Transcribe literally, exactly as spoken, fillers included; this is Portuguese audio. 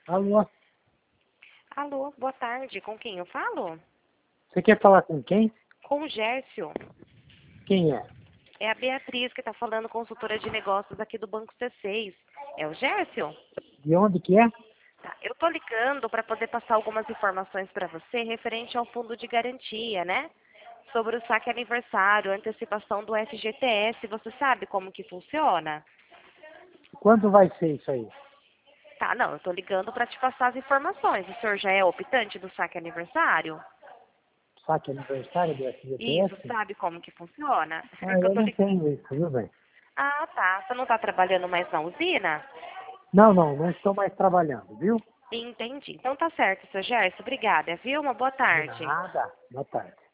Alô? Alô, boa tarde. Com quem eu falo? Você quer falar com quem? Com o Gércio. Quem é? É a Beatriz que está falando, consultora de negócios aqui do Banco C seis. É o Gércio? De onde que é? Tá, eu tô ligando para poder passar algumas informações para você referente ao fundo de garantia, né? Sobre o saque aniversário, antecipação do F G T S. Você sabe como que funciona? Quando vai ser isso aí? Tá, não, eu tô ligando para te passar as informações. O senhor já é optante do saque aniversário? Saque aniversário do Isso, F G T S? sabe como que funciona? É Ah, que eu eu tô não ligando. tenho isso, viu, velho? Ah, tá. Você não está trabalhando mais na usina? Não, não, não estou mais trabalhando, viu? Entendi. Então tá certo, seu Gerson. Obrigada, viu? Uma boa De tarde. nada. Boa tarde.